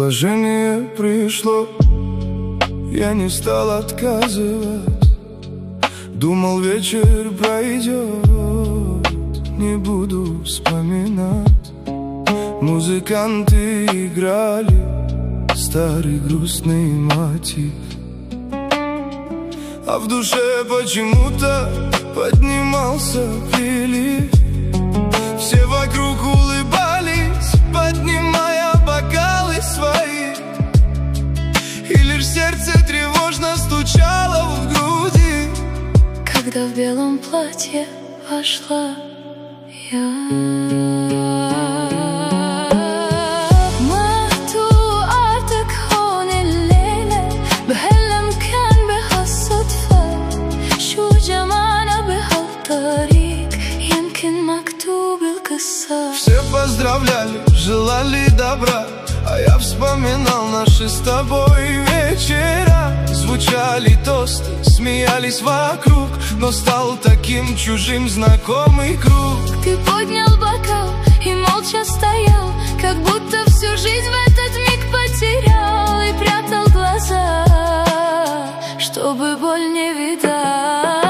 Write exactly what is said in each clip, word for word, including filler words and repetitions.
Предложение пришло, я не стал отказывать. Думал, вечер пройдет, не буду вспоминать. Музыканты играли старый грустный мотив, а в душе почему-то поднимался прилив. Все вокруг улыбались, поднимая бокалы свои, и лишь сердце тревожно стучало в груди, когда в белом платье вошла я. Все поздравляли, желали добра, а я вспоминал наши с тобой вечера. Звучали тосты, смеялись вокруг, но стал таким чужим знакомый круг. Ты поднял бокал и молча стоял, как будто всю жизнь в этот миг потерял, и прятал глаза, чтобы боль не видать.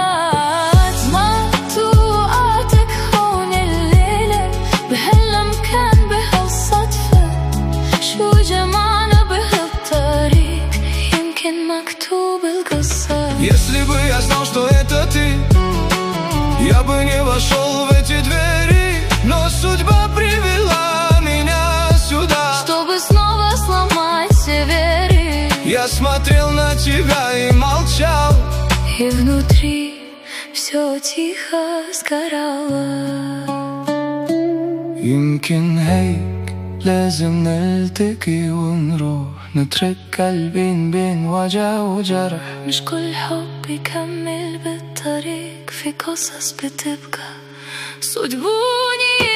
Если бы я знал, что это ты, я бы не вошел в эти двери, но судьба привела меня сюда, чтобы снова сломать все веры. Я смотрел на тебя и молчал, и внутри все тихо сгорало. يمكن هيك لازم نلتقي ونروح نترك قلبين بين وجع وجرح. مش كل حب يكمل بالطريق، في قصص بتبقى صدقوني